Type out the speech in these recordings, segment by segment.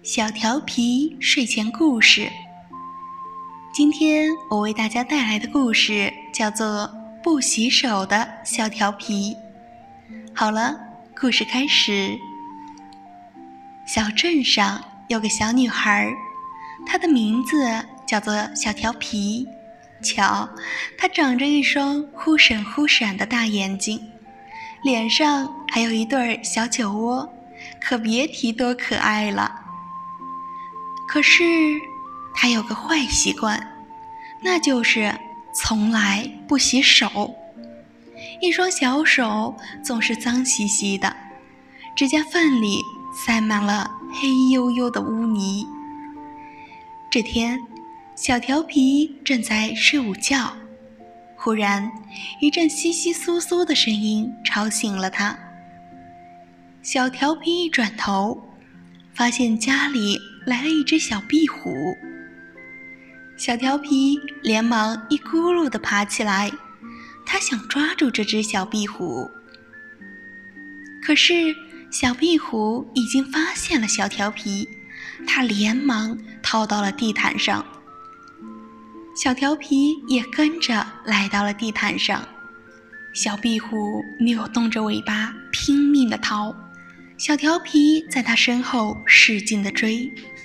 小调皮睡前故事。今天我为大家带来的故事叫做《不洗手的小调皮》。好了，故事开始。小镇上有个小女孩，她的名字叫做小调皮。瞧，她长着一双忽闪忽闪的大眼睛，脸上还有一对小酒窝，可别提多可爱了。可是她有个坏习惯，那就是从来不洗手，一双小手总是脏兮兮的，指甲缝里塞满了黑黝黝的污泥。这天，小调皮正在睡午觉，忽然一阵窸窸窣窣的声音吵醒了他。小调皮一转头，发现家里来了一只小壁虎。小调皮连忙一咕噜地爬起来，他想抓住这只小壁虎。可是小壁虎已经发现了小调皮，他连忙逃到了地毯上。小调皮也跟着来到了地毯上，小壁虎扭动着尾巴拼命地逃，小调皮在他身后使劲地追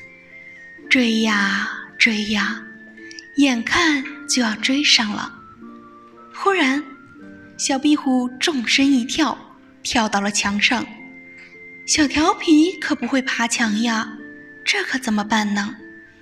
呀追呀，眼看就要追上了。忽然小壁虎纵身一跳，跳到了墙上。小调皮可不会爬墙呀，这可怎么办呢？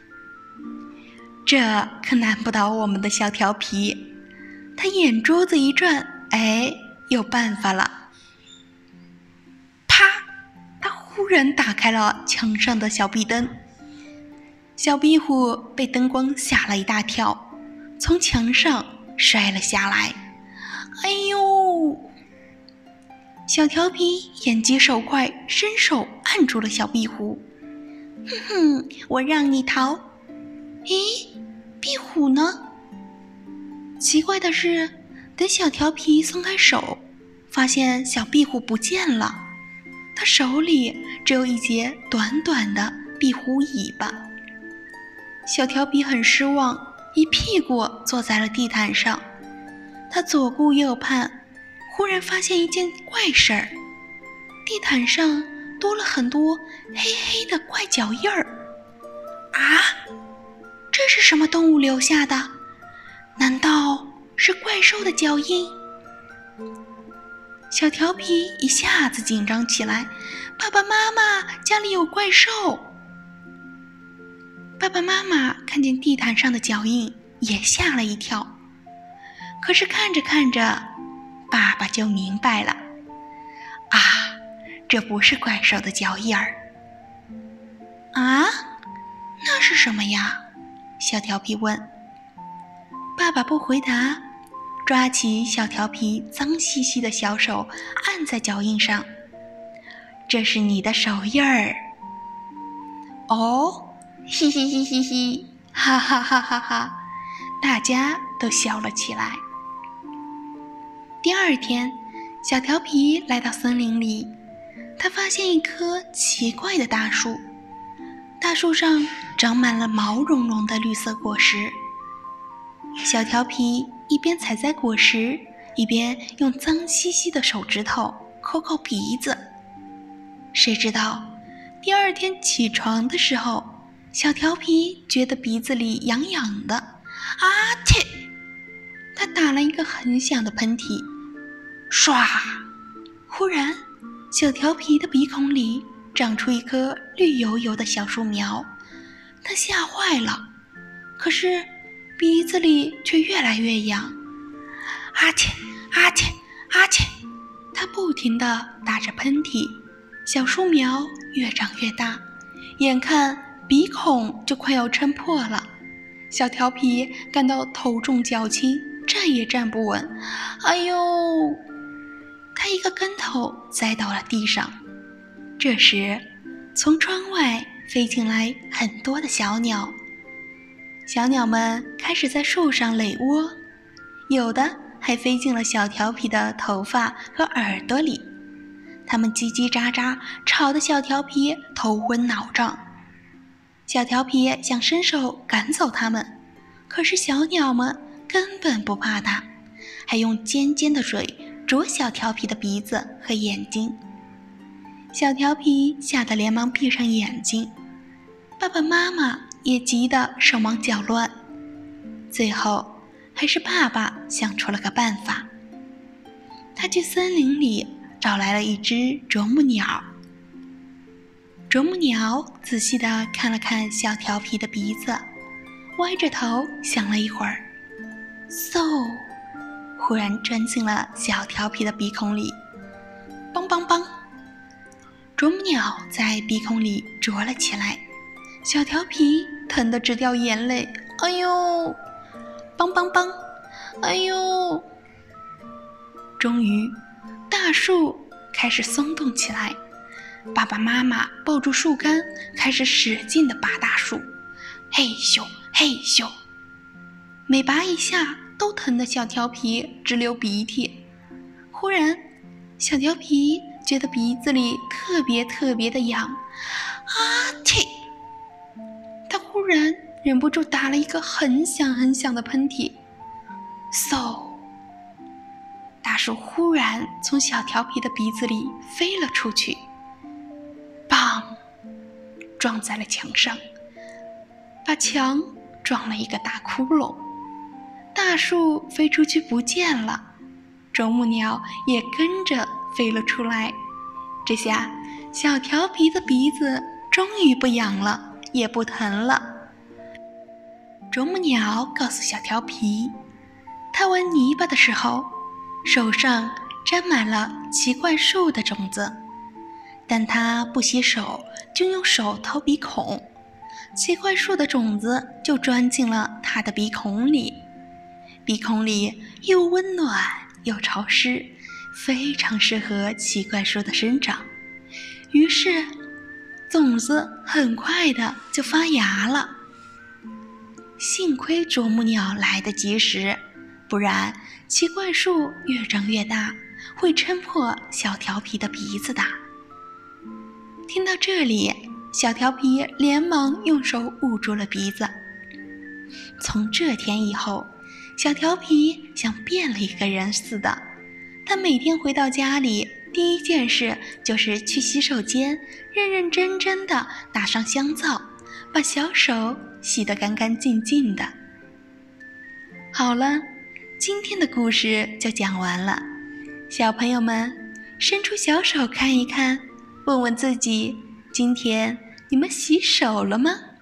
这可难不倒我们的小调皮，他眼珠子一转，有办法了。啪！他忽然打开了墙上的小壁灯，小壁虎被灯光吓了一大跳，从墙上摔了下来。哎呦！小调皮眼疾手快，伸手按住了小壁虎。哼哼，我让你逃。咦，壁虎呢？奇怪的是，等小调皮松开手，发现小壁虎不见了，他手里只有一截短短的壁虎尾巴。小调皮很失望，一屁股坐在了地毯上。他左顾右盼，忽然发现一件怪事儿，地毯上多了很多黑黑的怪脚印儿。啊，这是什么动物留下的？难道是怪兽的脚印？小调皮一下子紧张起来，爸爸妈妈，家里有怪兽！爸爸妈妈看见地毯上的脚印也吓了一跳，可是看着看着，爸爸就明白了，啊，这不是怪兽的脚印儿。啊，那是什么呀？小调皮问。爸爸不回答，抓起小调皮脏兮兮的小手按在脚印上。这是你的手印儿。哦，嘻嘻嘻嘻嘻，哈哈哈哈哈，大家都笑了起来。第二天，小调皮来到森林里，他发现一棵奇怪的大树，大树上长满了毛茸茸的绿色果实。小调皮一边采摘果实，一边用脏兮兮的手指头抠抠鼻子。谁知道第二天起床的时候，小调皮觉得鼻子里痒痒的，啊切！他打了一个很响的喷嚏，唰！忽然小调皮的鼻孔里长出一颗绿油油的小树苗，他吓坏了，可是鼻子里却越来越痒。啊切啊切啊切！他不停地打着喷嚏，小树苗越长越大，眼看鼻孔就快要撑破了。小调皮感到头重脚轻，站也站不稳。哎呦！他一个跟头栽到了地上。这时，从窗外飞进来很多的小鸟，小鸟们开始在树上垒窝，有的还飞进了小调皮的头发和耳朵里。它们叽叽喳喳，吵得小调皮头昏脑胀。 小调皮想伸手赶走它们，可是小鸟们根本不怕它，还用尖尖的嘴啄小调皮的鼻子和眼睛。小调皮吓得连忙闭上眼睛，爸爸妈妈也急得手忙脚乱。最后还是爸爸想出了个办法，他去森林里找来了一只啄木鸟。啄木鸟仔细地看了看小调皮的鼻子，歪着头想了一会儿，嗖，忽然钻进了小调皮的鼻孔里，梆梆梆，啄木鸟在鼻孔里啄了起来，小调皮疼得直掉眼泪，哎呦，梆梆梆，哎呦。终于，大树开始松动起来，爸爸妈妈抱住树干，开始使劲地拔大树，嘿咻嘿咻，每拔一下都疼得小调皮直流鼻涕。忽然，小调皮觉得鼻子里特别的痒，啊嚏！他忽然忍不住打了一个很响的喷嚏，嗖！大树忽然从小调皮的鼻子里飞了出去，砰！撞在了墙上，把墙撞了一个大窟窿。大树飞出去不见了，啄木鸟也跟着飞了出来。这下小调皮的鼻子终于不痒了，也不疼了。啄木鸟告诉小调皮，它玩泥巴的时候手上沾满了奇怪树的种子，但它不洗手就用手掏鼻孔，奇怪树的种子就钻进了它的鼻孔里，鼻孔里又温暖又潮湿，非常适合奇怪树的生长。于是种子很快的就发芽了。幸亏啄木鸟来得及时，不然奇怪树越长越大，会撑破小调皮的鼻子的。听到这里，小调皮连忙用手捂住了鼻子。从这天以后，小调皮像变了一个人似的，他每天回到家里，第一件事就是去洗手间，认真地打上香皂，把小手洗得干干净净的。好了，今天的故事就讲完了。小朋友们，伸出小手看一看，问问自己，今天你们洗手了吗？